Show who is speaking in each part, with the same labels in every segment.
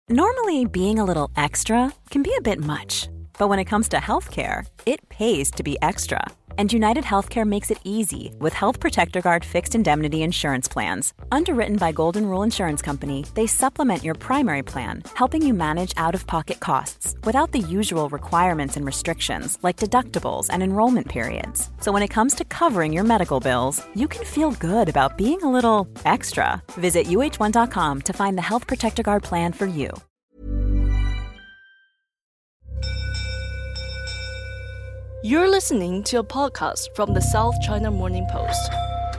Speaker 1: Normally, being a little extra can be a bit much, but when it comes to healthcare, it pays to be extra. And United Healthcare makes it easy with Health Protector Guard fixed indemnity insurance plans. Underwritten by Golden Rule Insurance Company, they supplement your primary plan, helping you manage out-of-pocket costs without the usual requirements and restrictions like deductibles and enrollment periods. So when it comes to covering your medical bills, you can feel good about being a little extra. Visit uh1.com to find the Health Protector Guard plan for you.
Speaker 2: You're listening to a podcast from the South China Morning Post.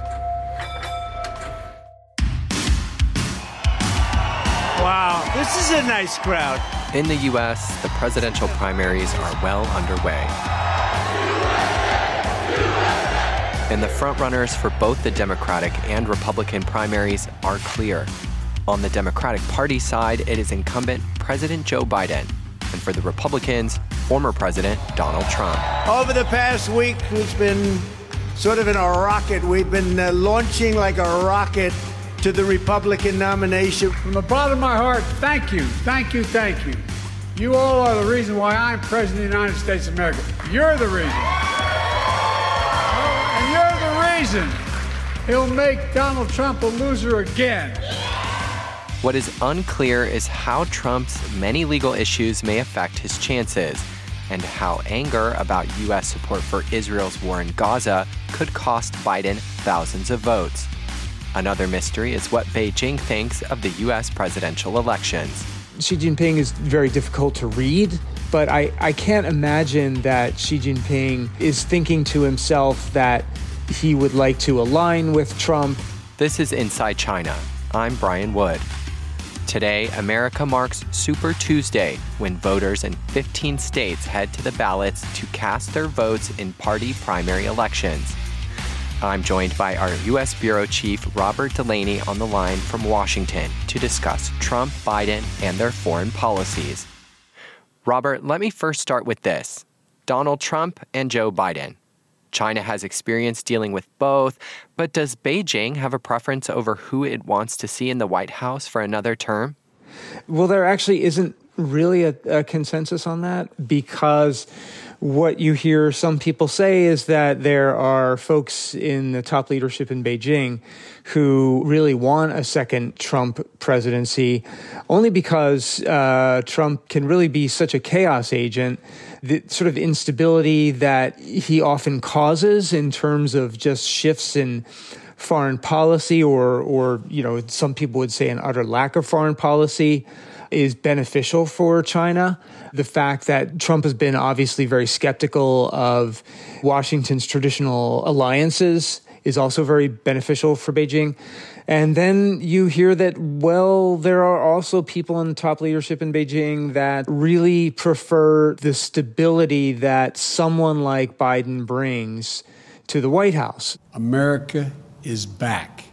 Speaker 3: Wow, this is a nice crowd.
Speaker 4: In the U.S., the presidential primaries are well underway. And the frontrunners for both the Democratic and Republican primaries are clear. On the Democratic Party side, it is incumbent President Joe Biden. And for the Republicans, former President Donald Trump.
Speaker 3: Over the past week, it's been sort of in a rocket. We've been launching like a rocket to the Republican nomination.
Speaker 5: From the bottom of my heart, thank you, thank you, thank you. You all are the reason why I'm President of the United States of America. You're the reason. And you're the reason he'll make Donald Trump a loser again.
Speaker 4: What is unclear is how Trump's many legal issues may affect his chances, and how anger about U.S. support for Israel's war in Gaza could cost Biden thousands of votes. Another mystery is what Beijing thinks of the U.S. presidential elections.
Speaker 6: Xi Jinping is very difficult to read, but I can't imagine that Xi Jinping is thinking to himself that he would like to align with Trump.
Speaker 4: This is Inside China. I'm Brian Wood. Today, America marks Super Tuesday, when voters in 15 states head to the ballots to cast their votes in party primary elections. I'm joined by our U.S. Bureau Chief Robert Delaney on the line from Washington to discuss Trump, Biden, and their foreign policies. Robert, let me first start with this. Donald Trump and Joe Biden. China has experience dealing with both, but does Beijing have a preference over who it wants to see in the White House for another term?
Speaker 6: Well, there actually isn't really a consensus on that, because what you hear some people say is that there are folks in the top leadership in Beijing who really want a second Trump presidency, only because Trump can really be such a chaos agent. The sort of instability that he often causes in terms of just shifts in foreign policy, or some people would say an utter lack of foreign policy, is beneficial for China. The fact that Trump has been obviously very skeptical of Washington's traditional alliances is also very beneficial for Beijing. And then you hear that, well, there are also people in the top leadership in Beijing that really prefer the stability that someone like Biden brings to the White House.
Speaker 5: America is back.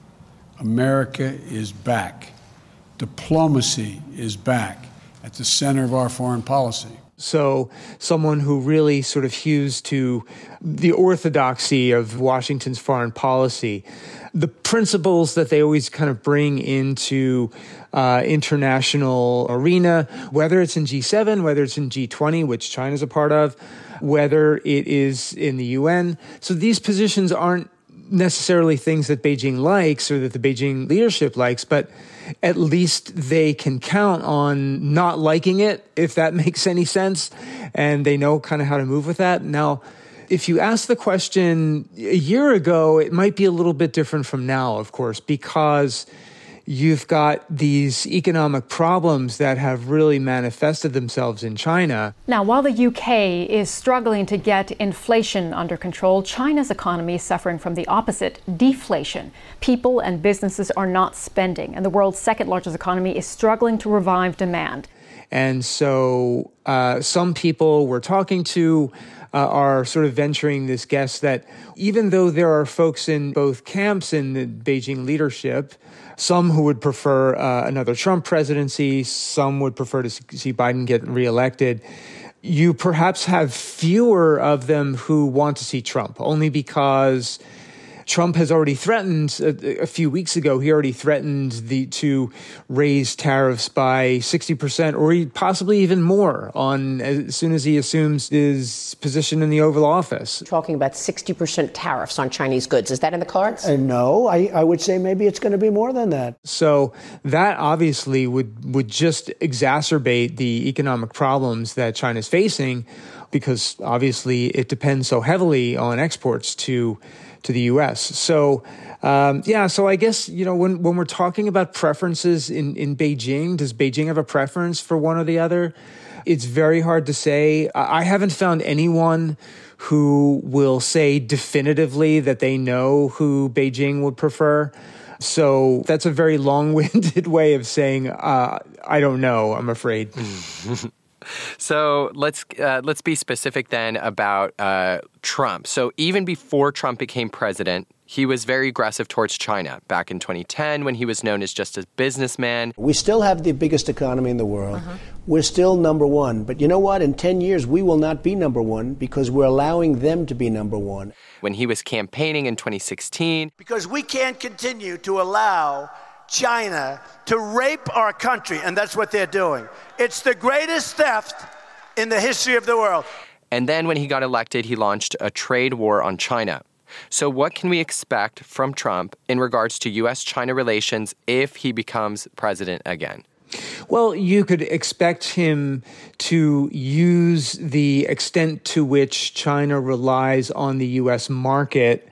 Speaker 5: America is back. Diplomacy is back at the center of our foreign policy.
Speaker 6: So someone who really sort of hews to the orthodoxy of Washington's foreign policy, the principles that they always kind of bring into international arena, whether it's in G7, whether it's in G20, which China's a part of, whether it is in the UN. So these positions aren't necessarily things that Beijing likes or that the Beijing leadership likes, but at least they can count on not liking it, if that makes any sense, and they know kind of how to move with that. Now, if you ask the question a year ago, it might be a little bit different from now, of course, because you've got these economic problems that have really manifested themselves in China.
Speaker 7: Now, while the UK is struggling to get inflation under control, China's economy is suffering from the opposite, deflation. People and businesses are not spending, and the world's second largest economy is struggling to revive demand.
Speaker 6: And so some people we're talking to are sort of venturing this guess that even though there are folks in both camps in the Beijing leadership, some who would prefer another Trump presidency, some would prefer to see Biden get reelected, you perhaps have fewer of them who want to see Trump, only because Trump has already threatened, a few weeks ago, he already threatened to raise tariffs by 60% or possibly even more as soon as he assumes his position in the Oval Office.
Speaker 8: Talking about 60% tariffs on Chinese goods. Is that in the cards?
Speaker 3: No, I would say maybe it's going to be more than that.
Speaker 6: So that obviously would just exacerbate the economic problems that China's facing, because obviously it depends so heavily on exports to the U.S. So, so I guess, when we're talking about preferences in Beijing, does Beijing have a preference for one or the other? It's very hard to say. I haven't found anyone who will say definitively that they know who Beijing would prefer. So that's a very long-winded way of saying, I don't know, I'm afraid.
Speaker 4: So let's be specific then about Trump. So even before Trump became president, he was very aggressive towards China. Back in 2010, when he was known as just a businessman.
Speaker 3: We still have the biggest economy in the world. We're still number one. But you know what? In 10 years, we will not be number one because we're allowing them to be number one.
Speaker 4: When he was campaigning in 2016.
Speaker 3: Because we can't continue to allow China to rape our country, and that's what they're doing. It's the greatest theft in the history of the world.
Speaker 4: And then when he got elected, he launched a trade war on China. So what can we expect from Trump in regards to U.S.-China relations if he becomes president again?
Speaker 6: Well, you could expect him to use the extent to which China relies on the U.S. market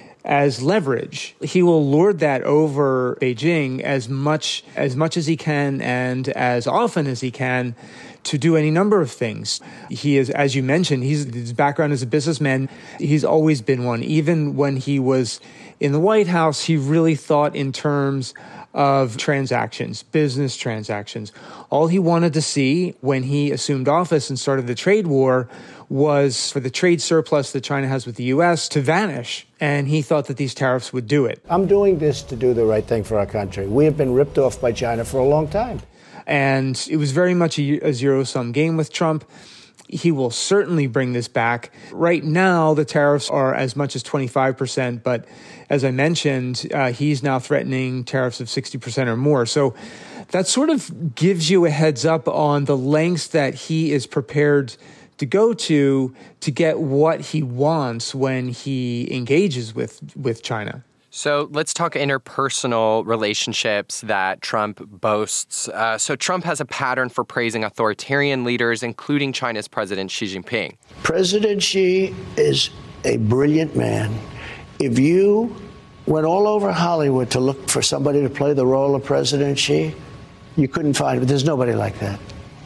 Speaker 6: as leverage. He will lord that over Beijing as much as he can and as often as he can to do any number of things. He is, as you mentioned, his background as a businessman. He's always been one. Even when he was in the White House, he really thought in terms of transactions, business transactions. All he wanted to see when he assumed office and started the trade war was for the trade surplus that China has with the U.S. to vanish. And he thought that these tariffs would do it.
Speaker 3: I'm doing this to do the right thing for our country. We have been ripped off by China for a long time.
Speaker 6: And it was very much a zero-sum game with Trump. He will certainly bring this back. Right now, the tariffs are as much as 25%, but as I mentioned, he's now threatening tariffs of 60% or more. So that sort of gives you a heads up on the lengths that he is prepared to go to get what he wants when he engages with China.
Speaker 4: So let's talk interpersonal relationships that Trump boasts. So Trump has a pattern for praising authoritarian leaders, including China's President Xi Jinping.
Speaker 3: President Xi is a brilliant man. If you went all over Hollywood to look for somebody to play the role of President Xi, you couldn't find it. There's nobody like that.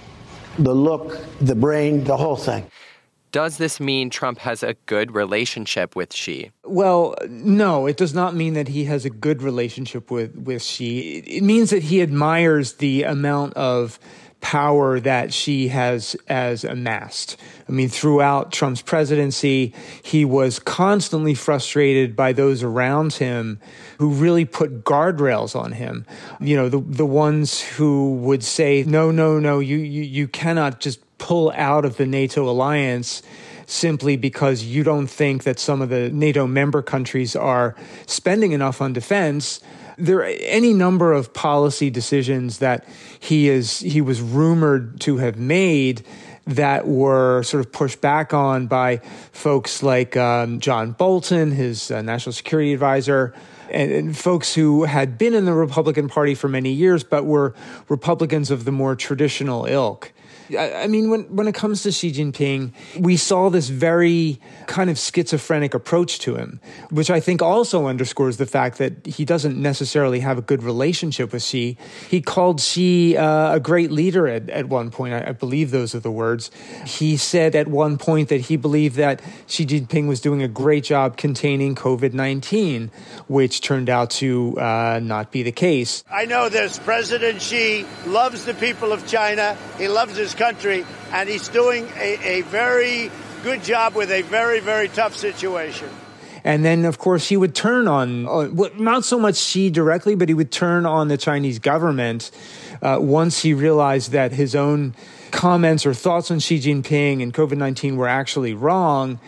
Speaker 3: The look, the brain, the whole thing.
Speaker 4: Does this mean Trump has a good relationship with Xi?
Speaker 6: Well, no, it does not mean that he has a good relationship with Xi. It means that he admires the amount of power that Xi has amassed. I mean, throughout Trump's presidency, he was constantly frustrated by those around him who really put guardrails on him. You know, the ones who would say, no, you cannot just pull out of the NATO alliance simply because you don't think that some of the NATO member countries are spending enough on defense. There are any number of policy decisions that he was rumored to have made that were sort of pushed back on by folks like John Bolton, his national security advisor, and folks who had been in the Republican Party for many years, but were Republicans of the more traditional ilk. I mean, when it comes to Xi Jinping, we saw this very kind of schizophrenic approach to him, which I think also underscores the fact that he doesn't necessarily have a good relationship with Xi. He called Xi a great leader at one point. I believe those are the words. He said at one point that he believed that Xi Jinping was doing a great job containing COVID-19, which turned out to not be the case.
Speaker 3: I know this. President Xi loves the people of China. He loves his country, and he's doing a very good job with a very, very tough situation.
Speaker 6: And then, of course, he would turn on, not so much Xi directly, but he would turn on the Chinese government once he realized that his own comments or thoughts on Xi Jinping and COVID-19 were actually wrong.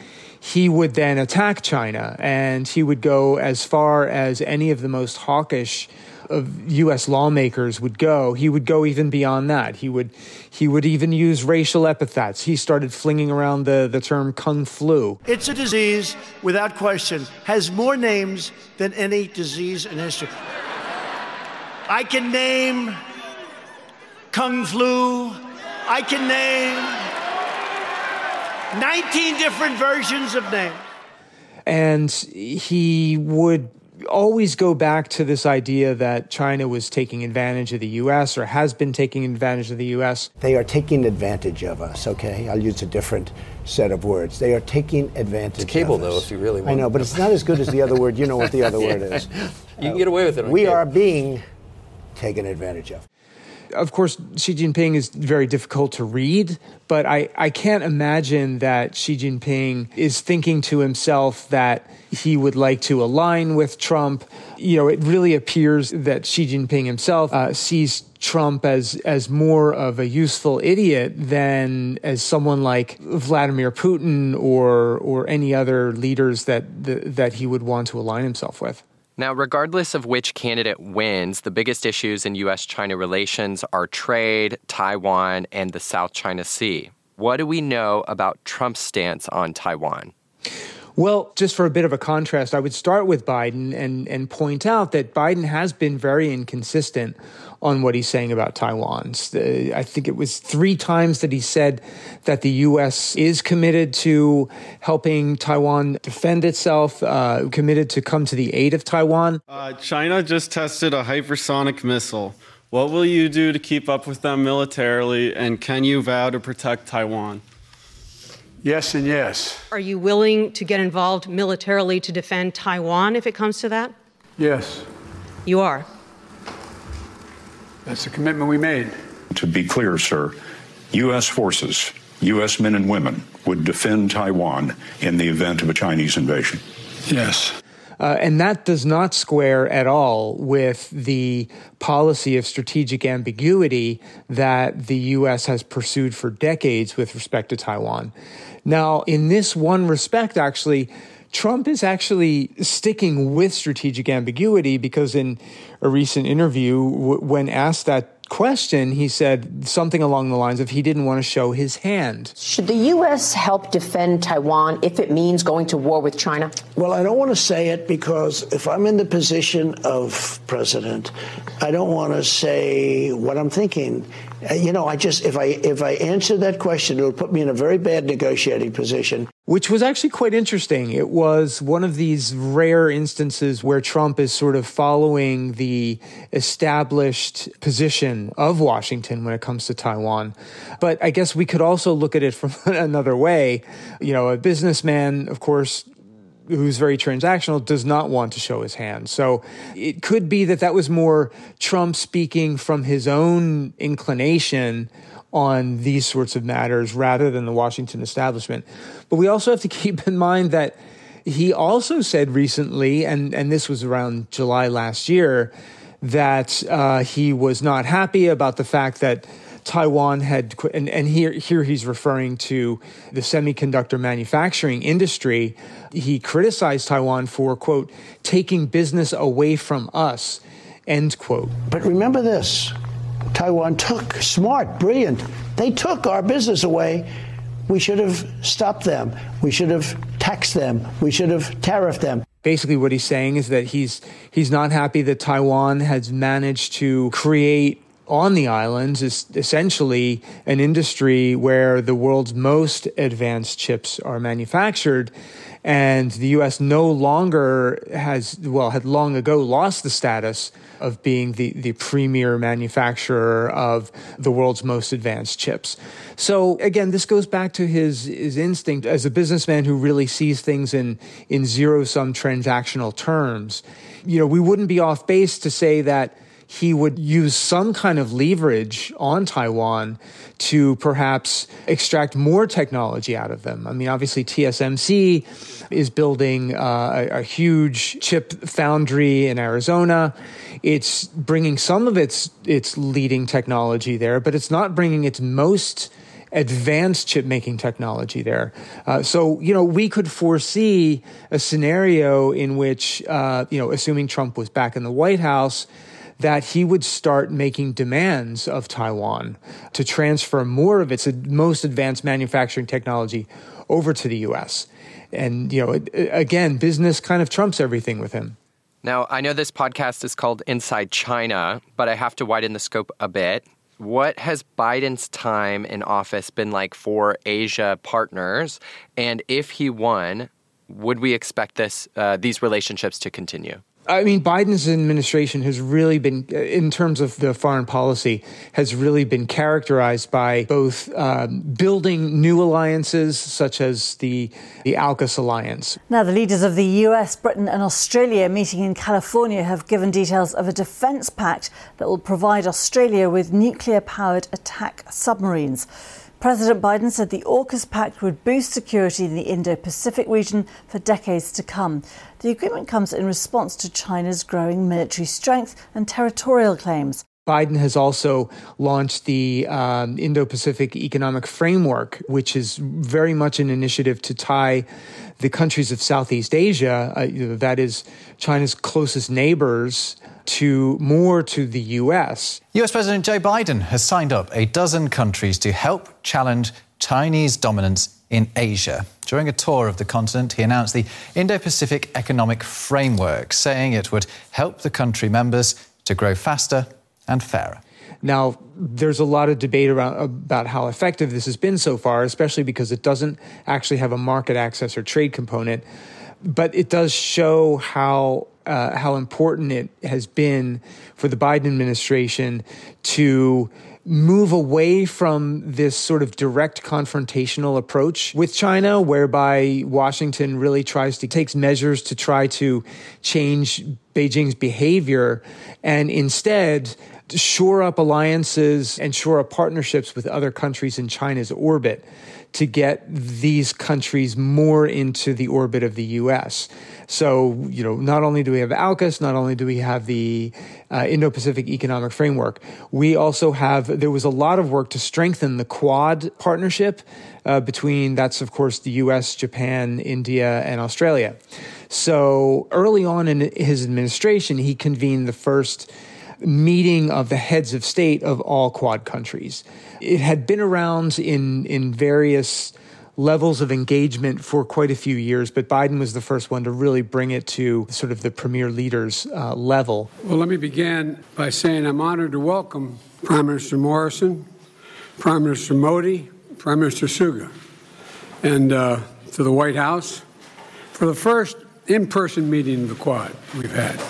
Speaker 6: he would then attack China, and he would go as far as any of the most hawkish of U.S. lawmakers would go. He would go even beyond that. He would even use racial epithets. He started flinging around the term Kung flu.
Speaker 3: It's a disease, without question, has more names than any disease in history. I can name Kung flu. I can name 19 different versions of names.
Speaker 6: And he would always go back to this idea that China was taking advantage of the U.S. or has been taking advantage of the U.S.
Speaker 3: They are taking advantage of us, okay? I'll use a different set of words. They are taking advantage of us.
Speaker 9: It's cable, though, if you really want.
Speaker 3: I know, but it's not as good as the other word. You know what the other word is.
Speaker 9: You can get away with it on
Speaker 3: We
Speaker 9: cable.
Speaker 3: are being taken advantage of.
Speaker 6: Of course, Xi Jinping is very difficult to read, but I can't imagine that Xi Jinping is thinking to himself that he would like to align with Trump. You know, it really appears that Xi Jinping himself sees Trump as more of a useful idiot than as someone like Vladimir Putin or any other leaders that he would want to align himself with.
Speaker 4: Now, regardless of which candidate wins, the biggest issues in U.S.-China relations are trade, Taiwan, and the South China Sea. What do we know about Trump's stance on Taiwan?
Speaker 6: Well, just for a bit of a contrast, I would start with Biden and point out that Biden has been very inconsistent on what he's saying about Taiwan. I think it was 3 times that he said that the U.S. is committed to helping Taiwan defend itself, committed to come to the aid of Taiwan.
Speaker 10: China just tested a hypersonic missile. What will you do to keep up with them militarily, and can you vow to protect Taiwan?
Speaker 5: Yes and yes.
Speaker 11: Are you willing to get involved militarily to defend Taiwan if it comes to that?
Speaker 5: Yes.
Speaker 11: You are.
Speaker 5: That's the commitment we made.
Speaker 12: To be clear, sir, U.S. forces, U.S. men and women would defend Taiwan in the event of a Chinese invasion.
Speaker 5: Yes.
Speaker 6: And that does not square at all with the policy of strategic ambiguity that the U.S. has pursued for decades with respect to Taiwan. Now, in this one respect, actually, Trump is actually sticking with strategic ambiguity because in a recent interview, when asked that question, he said something along the lines of he didn't want to show his hand.
Speaker 8: Should the U.S. help defend Taiwan if it means going to war with China?
Speaker 3: Well, I don't want to say it because if I'm in the position of president, I don't want to say what I'm thinking. You know, if I answer that question, it'll put me in a very bad negotiating position.
Speaker 6: Which was actually quite interesting. It was one of these rare instances where Trump is sort of following the established position of Washington when it comes to Taiwan. But I guess we could also look at it from another way. You know, a businessman, of course, who's very transactional, does not want to show his hand. So it could be that was more Trump speaking from his own inclination on these sorts of matters rather than the Washington establishment. But we also have to keep in mind that he also said recently, and this was around July last year, that he was not happy about the fact that Taiwan had, and here he's referring to the semiconductor manufacturing industry. He criticized Taiwan for, quote, taking business away from us, end quote.
Speaker 3: But remember this, Taiwan took, smart, brilliant, they took our business away. We should have stopped them. We should have taxed them. We should have tariffed them.
Speaker 6: Basically what he's saying is that he's not happy that Taiwan has managed to create on the islands is essentially an industry where the world's most advanced chips are manufactured. And the U.S. no longer had long ago lost the status of being the premier manufacturer of the world's most advanced chips. So again, this goes back to his instinct as a businessman who really sees things in zero-sum transactional terms. You know, we wouldn't be off base to say that he would use some kind of leverage on Taiwan to perhaps extract more technology out of them. I mean, obviously, TSMC is building a huge chip foundry in Arizona. It's bringing some of its leading technology there, but it's not bringing its most advanced chip-making technology there. So, we could foresee a scenario in which, assuming Trump was back in the White House, that he would start making demands of Taiwan to transfer more of its most advanced manufacturing technology over to the U.S. And, again, business kind of trumps everything with him.
Speaker 4: Now, I know this podcast is called Inside China, but I have to widen the scope a bit. What has Biden's time in office been like for Asia partners? And if he won, would we expect these relationships to continue?
Speaker 6: I mean, Biden's administration has really been, in terms of the foreign policy, has really been characterized by both building new alliances, such as the AUKUS alliance.
Speaker 13: Now, the leaders of the US, Britain and Australia meeting in California have given details of a defence pact that will provide Australia with nuclear-powered attack submarines. President Biden said the AUKUS pact would boost security in the Indo-Pacific region for decades to come. The agreement comes in response to China's growing military strength and territorial claims.
Speaker 6: Biden has also launched the Indo-Pacific Economic Framework, which is very much an initiative to tie the countries of Southeast Asia, that is China's closest neighbors, to the U.S.
Speaker 14: US President Joe Biden has signed up a dozen countries to help challenge Chinese dominance in Asia. During a tour of the continent, he announced the Indo-Pacific Economic Framework, saying it would help the country members to grow faster and fairer.
Speaker 6: Now, there's a lot of debate about how effective this has been so far, especially because it doesn't actually have a market access or trade component. But it does show how important it has been for the Biden administration to move away from this sort of direct confrontational approach with China, whereby Washington really takes measures to try to change Beijing's behavior, and instead shore up alliances and shore up partnerships with other countries in China's orbit to get these countries more into the orbit of the U.S. So, not only do we have AUKUS, not only do we have the Indo-Pacific Economic Framework, there was a lot of work to strengthen the Quad partnership that's, of course, the U.S., Japan, India, and Australia. So early on in his administration, he convened the first meeting of the heads of state of all Quad countries. It had been around in various levels of engagement for quite a few years, but Biden was the first one to really bring it to sort of the premier leaders level.
Speaker 5: Well, let me begin by saying I'm honored to welcome Prime Minister Morrison, Prime Minister Modi, Prime Minister Suga, and to the White House for the first in-person meeting of the Quad we've had.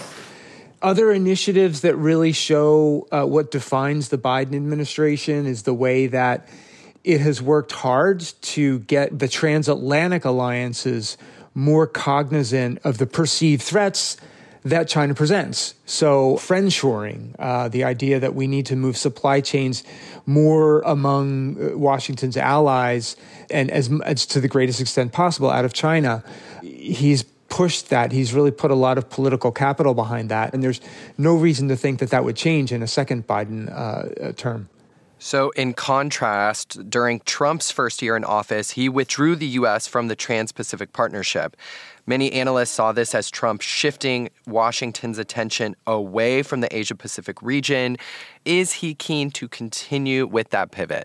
Speaker 6: Other initiatives that really show what defines the Biden administration is the way that it has worked hard to get the transatlantic alliances more cognizant of the perceived threats that China presents. So friendshoring, the idea that we need to move supply chains more among Washington's allies and as to the greatest extent possible out of China. He's pushed that. He's really put a lot of political capital behind that. And there's no reason to think that would change in a second Biden term.
Speaker 4: So in contrast, during Trump's first year in office, he withdrew the U.S. from the Trans-Pacific Partnership. Many analysts saw this as Trump shifting Washington's attention away from the Asia-Pacific region. Is he keen to continue with that pivot?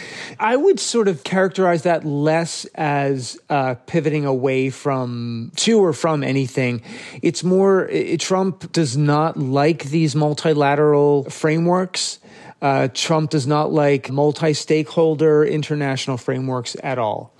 Speaker 6: I would sort of characterize that less as pivoting away from anything. It's more, Trump does not like these multilateral frameworks. Trump does not like multi-stakeholder international frameworks at all.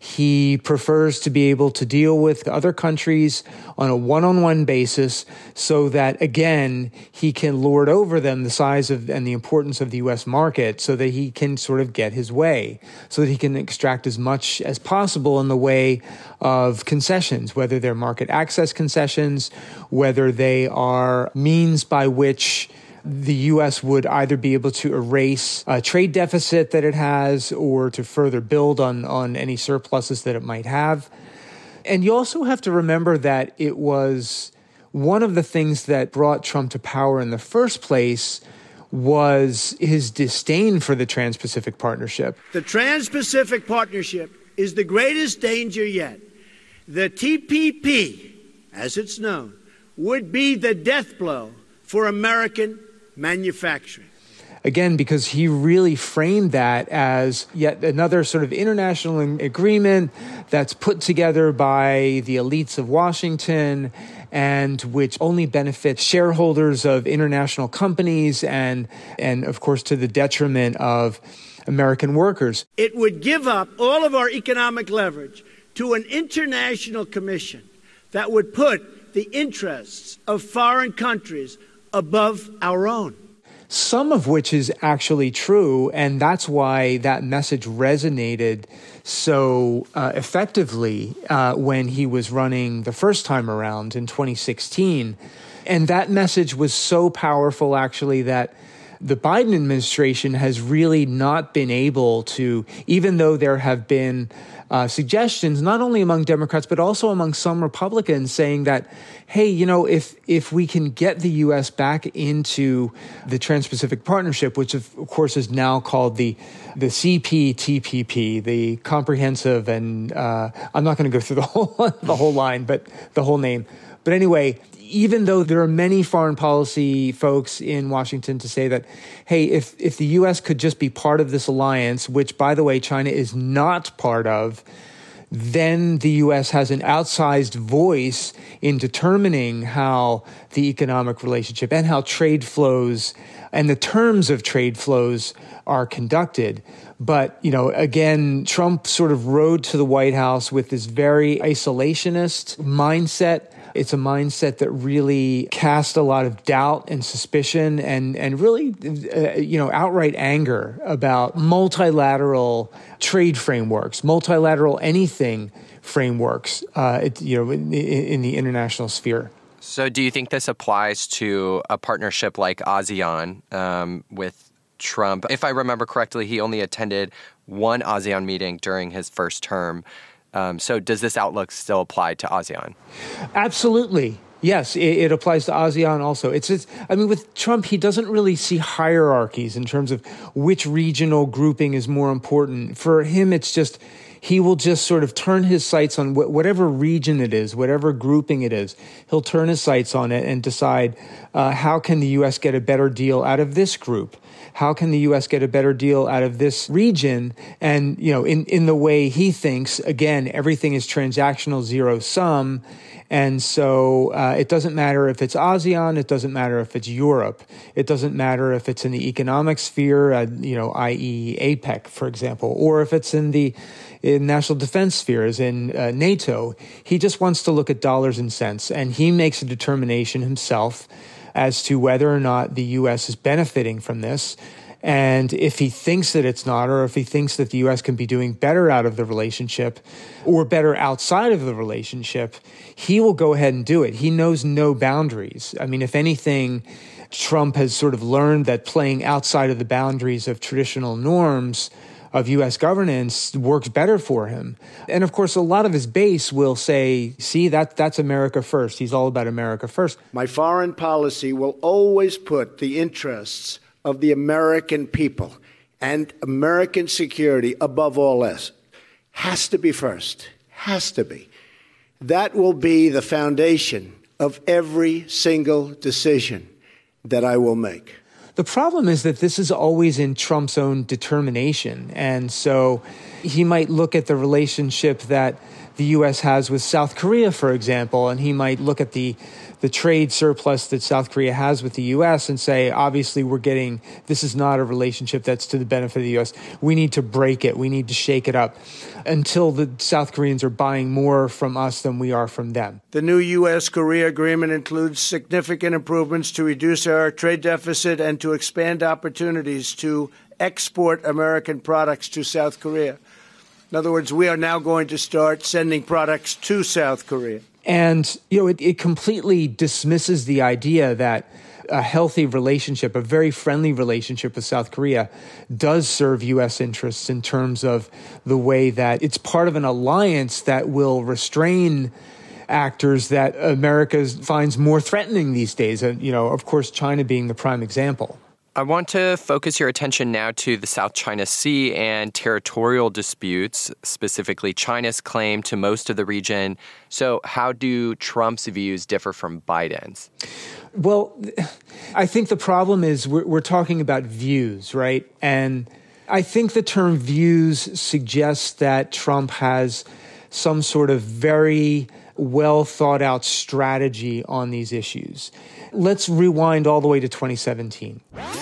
Speaker 6: He prefers to be able to deal with other countries on a one-on-one basis so that, again, he can lord over them the size of and the importance of the U.S. market so that he can sort of get his way, so that he can extract as much as possible in the way of concessions, whether they're market access concessions, whether they are means by which the U.S. would either be able to erase a trade deficit that it has or to further build on any surpluses that it might have. And you also have to remember that it was one of the things that brought Trump to power in the first place was his disdain for the Trans-Pacific Partnership.
Speaker 15: The Trans-Pacific Partnership is the greatest danger yet. The TPP, as it's known, would be the death blow for American manufacturing.
Speaker 6: Again, because he really framed that as yet another sort of international agreement that's put together by the elites of Washington and which only benefits shareholders of international companies and of course, to the detriment of American workers.
Speaker 15: It would give up all of our economic leverage to an international commission that would put the interests of foreign countries above our own.
Speaker 6: Some of which is actually true, and that's why that message resonated so effectively when he was running the first time around in 2016. And that message was so powerful, actually, that the Biden administration has really not been able to, even though there have been suggestions, not only among Democrats, but also among some Republicans saying that, hey, you know, if we can get the U.S. back into the Trans-Pacific Partnership, which of course is now called the CPTPP, the comprehensive, and I'm not going to go through the whole line, but the whole name. But anyway, even though there are many foreign policy folks in Washington to say that, hey, if the U.S. could just be part of this alliance, which, by the way, China is not part of, then the U.S. has an outsized voice in determining how the economic relationship and how trade flows and the terms of trade flows are conducted. But, you know, again, Trump sort of rode to the White House with this very isolationist mindset. It's a mindset that really cast a lot of doubt and suspicion and really, outright anger about multilateral trade frameworks, multilateral anything frameworks, in the international sphere.
Speaker 4: So do you think this applies to a partnership like ASEAN with Trump? If I remember correctly, he only attended one ASEAN meeting during his first term. So does this outlook still apply to ASEAN?
Speaker 6: Absolutely. Yes, it applies to ASEAN also. With Trump, he doesn't really see hierarchies in terms of which regional grouping is more important. For him, it's just he will just sort of turn his sights on whatever region it is, whatever grouping it is. He'll turn his sights on it and decide how can the U.S. get a better deal out of this group? How can the U.S. get a better deal out of this region? And, in the way he thinks, again, everything is transactional, zero sum. And so it doesn't matter if it's ASEAN, it doesn't matter if it's Europe, it doesn't matter if it's in the economic sphere, i.e. APEC, for example, or if it's in the national defense spheres in NATO. He just wants to look at dollars and cents, and he makes a determination himself as to whether or not the U.S. is benefiting from this. And if he thinks that it's not, or if he thinks that the U.S. can be doing better out of the relationship or better outside of the relationship, he will go ahead and do it. He knows no boundaries. I mean, if anything, Trump has sort of learned that playing outside of the boundaries of traditional norms of U.S. governance works better for him. And of course, a lot of his base will say, see, that's America first. He's all about America first.
Speaker 15: My foreign policy will always put the interests of the American people and American security above all else. Has to be first. Has to be. That will be the foundation of every single decision that I will make.
Speaker 6: The problem is that this is always in Trump's own determination. And so he might look at the relationship that the U.S. has with South Korea, for example, and he might look at the trade surplus that South Korea has with the U.S. and say, obviously, this is not a relationship that's to the benefit of the U.S. We need to break it. We need to shake it up until the South Koreans are buying more from us than we are from them.
Speaker 15: The new U.S.-Korea agreement includes significant improvements to reduce our trade deficit and to expand opportunities to export American products to South Korea. In other words, we are now going to start sending products to South Korea.
Speaker 6: And, it completely dismisses the idea that a healthy relationship, a very friendly relationship with South Korea does serve U.S. interests in terms of the way that it's part of an alliance that will restrain actors that America finds more threatening these days. And, of course, China being the prime example.
Speaker 4: I want to focus your attention now to the South China Sea and territorial disputes, specifically China's claim to most of the region. So how do Trump's views differ from Biden's?
Speaker 6: Well, I think the problem is we're talking about views, right? And I think the term views suggests that Trump has some sort of very well thought out strategy on these issues. Let's rewind all the way to 2017.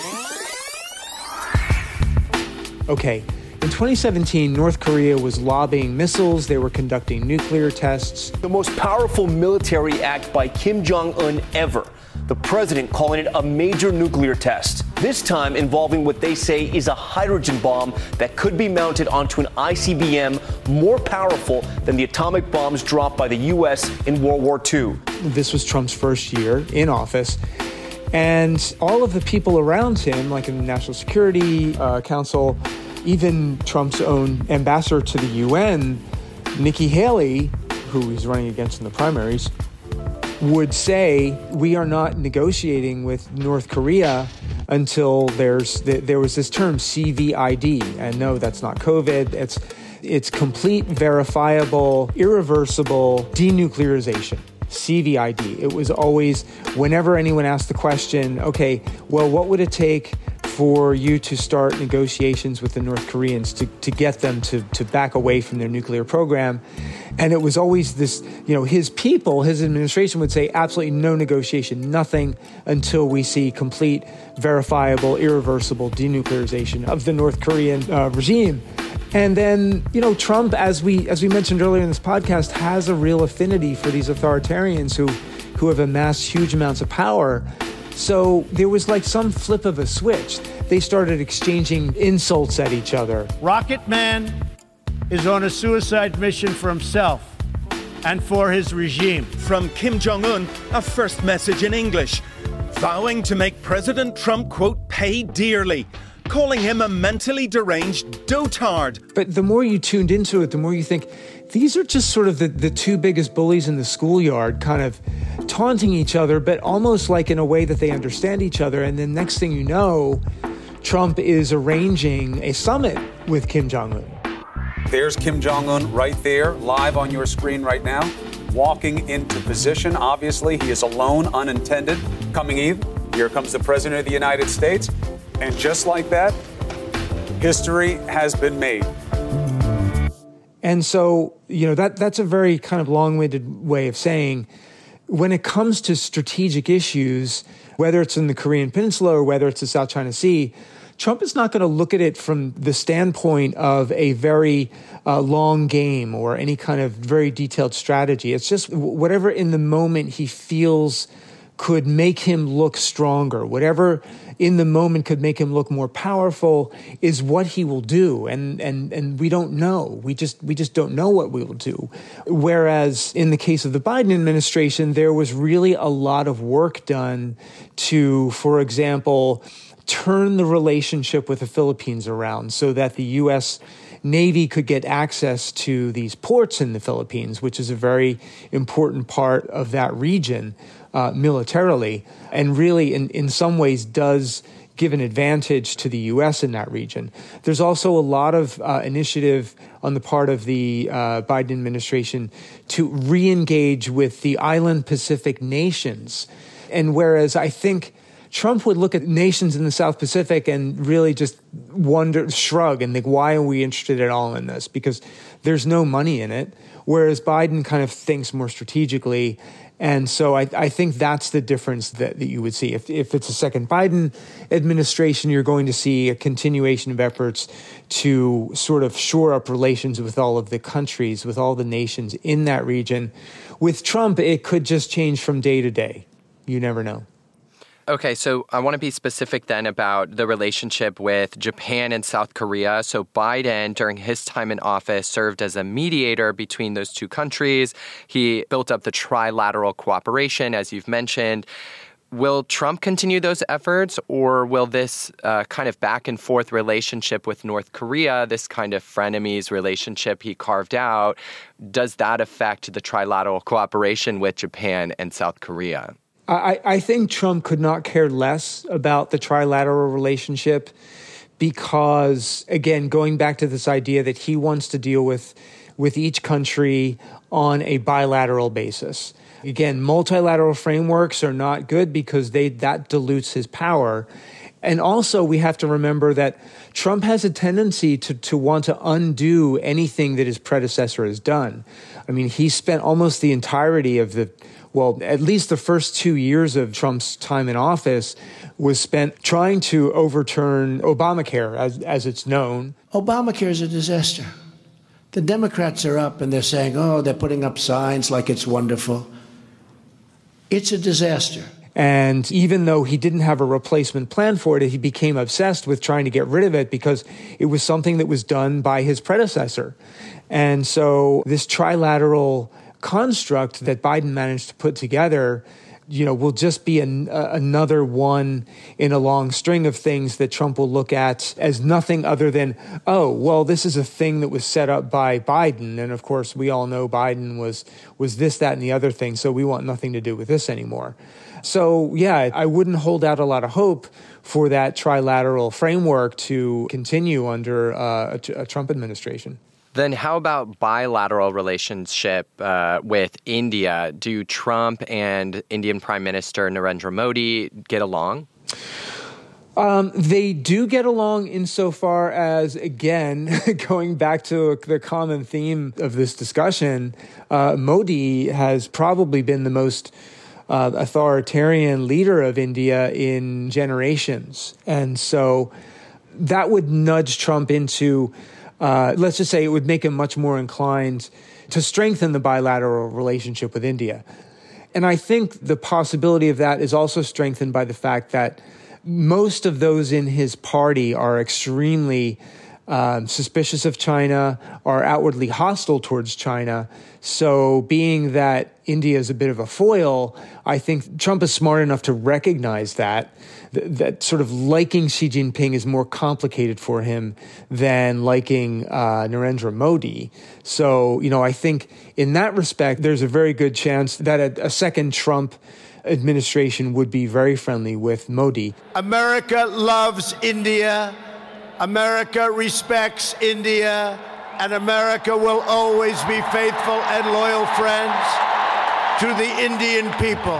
Speaker 6: Okay, in 2017, North Korea was lobbying missiles. They were conducting nuclear tests.
Speaker 16: The most powerful military act by Kim Jong-un ever. The president calling it a major nuclear test. This time involving what they say is a hydrogen bomb that could be mounted onto an ICBM more powerful than the atomic bombs dropped by the U.S. in World War II.
Speaker 6: This was Trump's first year in office. And all of the people around him, like in the National Security Council, even Trump's own ambassador to the UN, Nikki Haley, who he's running against in the primaries, would say, we are not negotiating with North Korea until there was this term CVID. And no, that's not COVID. It's complete, verifiable, irreversible denuclearization. CVID. It was always, whenever anyone asked the question, okay, well, what would it take for you to start negotiations with the North Koreans to get them to back away from their nuclear program? And it was always this, his people, his administration would say absolutely no negotiation, nothing until we see complete, verifiable, irreversible denuclearization of the North Korean regime. And then, Trump, as we mentioned earlier in this podcast, has a real affinity for these authoritarians who have amassed huge amounts of power. So there was like some flip of a switch. They started exchanging insults at each other.
Speaker 17: Rocket Man is on a suicide mission for himself and for his regime.
Speaker 18: From Kim Jong-un, a first message in English, vowing to make President Trump, quote, pay dearly, calling him a mentally deranged dotard.
Speaker 6: But the more you tuned into it, the more you think, these are just sort of the two biggest bullies in the schoolyard kind of taunting each other, but almost like in a way that they understand each other. And then next thing you know, Trump is arranging a summit with Kim Jong-un.
Speaker 19: There's Kim Jong-un right there, live on your screen right now, walking into position. Obviously, he is alone, unintended. Coming in, here comes the President of the United States. And just like that, history has been made.
Speaker 6: And so, that's a very kind of long-winded way of saying, when it comes to strategic issues, whether it's in the Korean Peninsula or whether it's the South China Sea, Trump is not going to look at it from the standpoint of a very long game or any kind of very detailed strategy. It's just whatever in the moment he feels could make him look stronger, whatever in the moment could make him look more powerful is what he will do. And we don't know. We just don't know what we will do. Whereas in the case of the Biden administration, there was really a lot of work done to, for example, turn the relationship with the Philippines around so that the U.S. Navy could get access to these ports in the Philippines, which is a very important part of that region militarily, and really in some ways does give an advantage to the U.S. in that region. There's also a lot of initiative on the part of the Biden administration to re-engage with the island Pacific nations. And whereas I think Trump would look at nations in the South Pacific and really just shrug and think, why are we interested at all in this? Because there's no money in it. Whereas Biden kind of thinks more strategically. And so I think that's the difference that you would see. If it's a second Biden administration, you're going to see a continuation of efforts to sort of shore up relations with all of the countries, with all the nations in that region. With Trump, it could just change from day to day. You never know.
Speaker 4: Okay, so I want to be specific then about the relationship with Japan and South Korea. So Biden, during his time in office, served as a mediator between those two countries. He built up the trilateral cooperation, as you've mentioned. Will Trump continue those efforts, or will this kind of back and forth relationship with North Korea, this kind of frenemies relationship he carved out, does that affect the trilateral cooperation with Japan and South Korea?
Speaker 6: I think Trump could not care less about the trilateral relationship because, again, going back to this idea that he wants to deal with each country on a bilateral basis. Again, multilateral frameworks are not good because that dilutes his power. And also, we have to remember that Trump has a tendency to want to undo anything that his predecessor has done. I mean, he spent almost the entirety of at least the first 2 years of Trump's time in office was spent trying to overturn Obamacare, as it's known.
Speaker 3: Obamacare is a disaster. The Democrats are up and they're saying, they're putting up signs like it's wonderful. It's a disaster.
Speaker 6: And even though he didn't have a replacement plan for it, he became obsessed with trying to get rid of it because it was something that was done by his predecessor. And so this trilateral construct that Biden managed to put together, will just be another one in a long string of things that Trump will look at as nothing other than, this is a thing that was set up by Biden. And of course, we all know Biden was this, that, and the other thing. So we want nothing to do with this anymore. So, yeah, I wouldn't hold out a lot of hope for that trilateral framework to continue under a Trump administration.
Speaker 4: Then how about bilateral relationship with India? Do Trump and Indian Prime Minister Narendra Modi get along?
Speaker 6: They do get along insofar as, again, going back to the common theme of this discussion, Modi has probably been the most authoritarian leader of India in generations. And so that would nudge Trump into, let's just say it would make him much more inclined to strengthen the bilateral relationship with India. And I think the possibility of that is also strengthened by the fact that most of those in his party are extremely suspicious of China, are outwardly hostile towards China. So being that India is a bit of a foil, I think Trump is smart enough to recognize that sort of liking Xi Jinping is more complicated for him than liking Narendra Modi. So, I think in that respect, there's a very good chance that a second Trump administration would be very friendly with Modi.
Speaker 15: America loves India. America respects India, and America will always be faithful and loyal friends to the Indian people.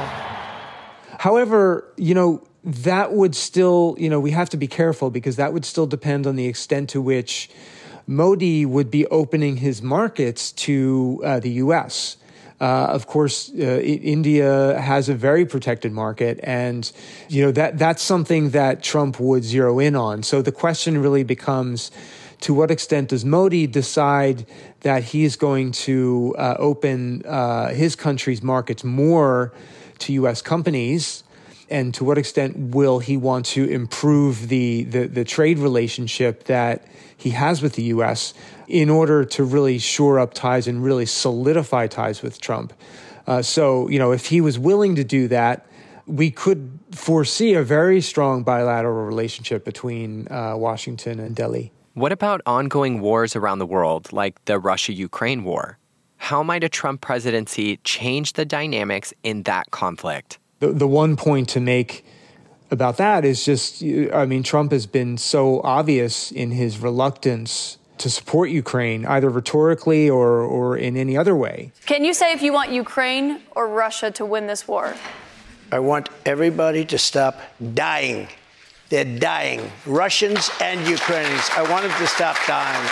Speaker 6: However, that would still, we have to be careful because that would still depend on the extent to which Modi would be opening his markets to the U.S. Of course, India has a very protected market, and that's something that Trump would zero in on. So the question really becomes, to what extent does Modi decide that he's going to open his country's markets more to U.S. companies? And to what extent will he want to improve the trade relationship that he has with the U.S. in order to really shore up ties and really solidify ties with Trump? So, if he was willing to do that, we could foresee a very strong bilateral relationship between Washington and Delhi.
Speaker 4: What about ongoing wars around the world, like the Russia-Ukraine war? How might a Trump presidency change the dynamics in that conflict?
Speaker 6: The one point to make about that is just, Trump has been so obvious in his reluctance to support Ukraine, either rhetorically or in any other way.
Speaker 20: Can you say if you want Ukraine or Russia to win this war?
Speaker 3: I want everybody to stop dying. They're dying, Russians and Ukrainians. I want them to stop dying.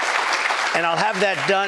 Speaker 3: And I'll have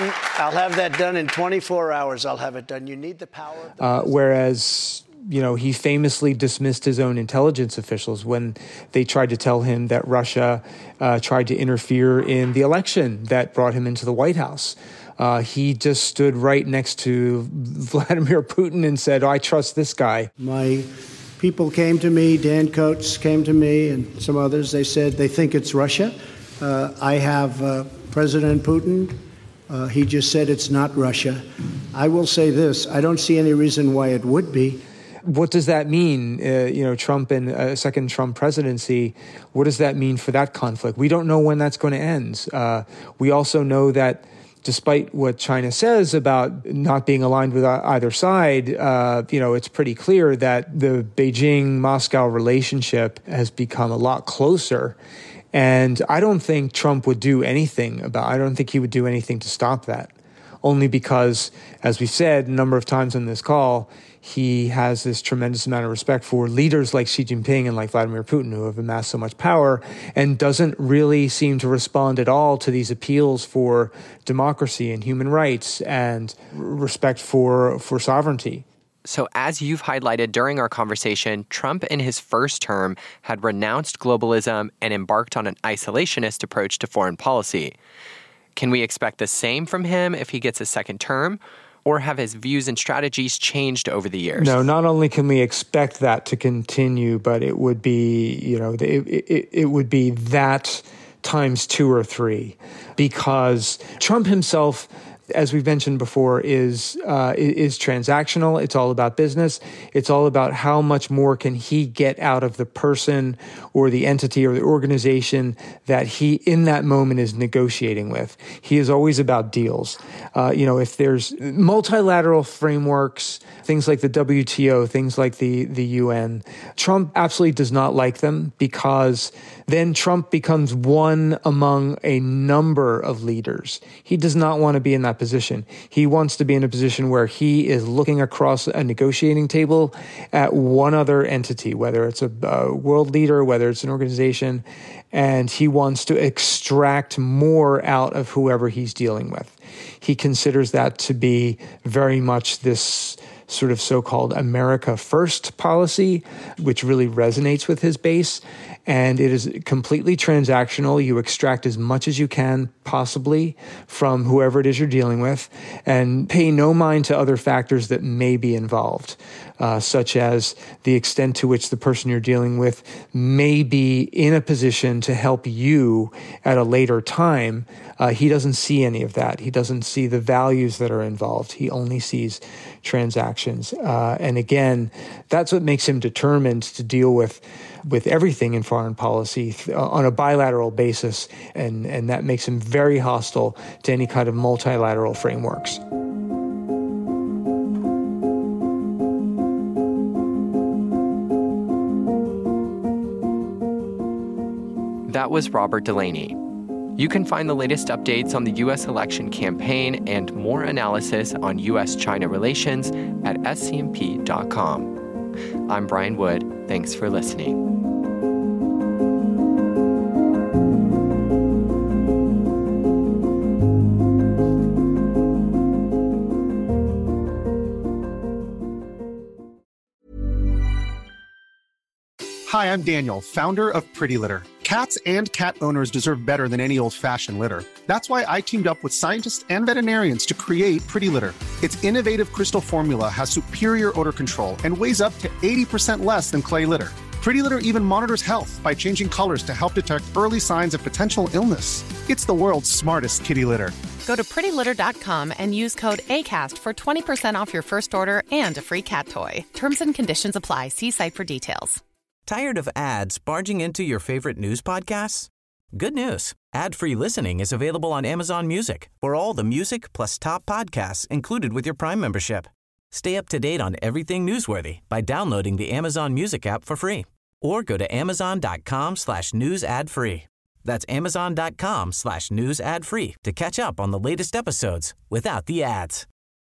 Speaker 3: that done in 24 hours. I'll have it done. You need the power.
Speaker 6: Whereas, he famously dismissed his own intelligence officials when they tried to tell him that Russia tried to interfere in the election that brought him into the White House. He just stood right next to Vladimir Putin and said, I trust this guy.
Speaker 15: My people came to me, Dan Coates came to me, and some others. They said they think it's Russia. I have President Putin. He just said it's not Russia. I will say this. I don't see any reason why it would be.
Speaker 6: What does that mean, Trump and a second Trump presidency? What does that mean for that conflict? We don't know when that's going to end. We also know that, despite what China says about not being aligned with either side, it's pretty clear that the Beijing-Moscow relationship has become a lot closer. And I don't think Trump would do anything I don't think he would do anything to stop that. Only because, as we've said a number of times on this call, he has this tremendous amount of respect for leaders like Xi Jinping and like Vladimir Putin, who have amassed so much power, and doesn't really seem to respond at all to these appeals for democracy and human rights and respect for sovereignty.
Speaker 4: So as you've highlighted during our conversation, Trump in his first term had renounced globalism and embarked on an isolationist approach to foreign policy. Can we expect the same from him if he gets a second term? Or have his views and strategies changed over the years?
Speaker 6: No, not only can we expect that to continue, but it would be, it would be that times 2 or 3. Because Trump himself, as we've mentioned before, is transactional. It's all about business. It's all about how much more can he get out of the person or the entity or the organization that he, in that moment, is negotiating with. He is always about deals. If there's multilateral frameworks, things like the WTO, things like the UN, Trump absolutely does not like them, because then Trump becomes one among a number of leaders. He does not want to be in that position. He wants to be in a position where he is looking across a negotiating table at one other entity, whether it's a world leader, whether it's an organization, and he wants to extract more out of whoever he's dealing with. He considers that to be very much this sort of so-called America First policy, which really resonates with his base. And it is completely transactional. You extract as much as you can possibly from whoever it is you're dealing with, and pay no mind to other factors that may be involved, such as the extent to which the person you're dealing with may be in a position to help you at a later time. He doesn't see any of that. He doesn't see the values that are involved. He only sees transactions. And again, that's what makes him determined to deal with everything in foreign policy on a bilateral basis, and that makes him very hostile to any kind of multilateral frameworks.
Speaker 4: That was Robert Delaney. You can find the latest updates on the U.S. election campaign and more analysis on U.S.-China relations at scmp.com. I'm Brian Wood. Thanks for listening.
Speaker 21: Hi, I'm Daniel, founder of Pretty Litter. Cats and cat owners deserve better than any old-fashioned litter. That's why I teamed up with scientists and veterinarians to create Pretty Litter. Its innovative crystal formula has superior odor control and weighs up to 80% less than clay litter. Pretty Litter even monitors health by changing colors to help detect early signs of potential illness. It's the world's smartest kitty litter.
Speaker 22: Go to prettylitter.com and use code ACAST for 20% off your first order and a free cat toy. Terms and conditions apply. See site for details.
Speaker 23: Tired of ads barging into your favorite news podcasts? Good news. Ad-free listening is available on Amazon Music for all the music plus top podcasts included with your Prime membership. Stay up to date on everything newsworthy by downloading the Amazon Music app for free, or go to amazon.com/news ad free. That's amazon.com/news ad free to catch up on the latest episodes without the ads.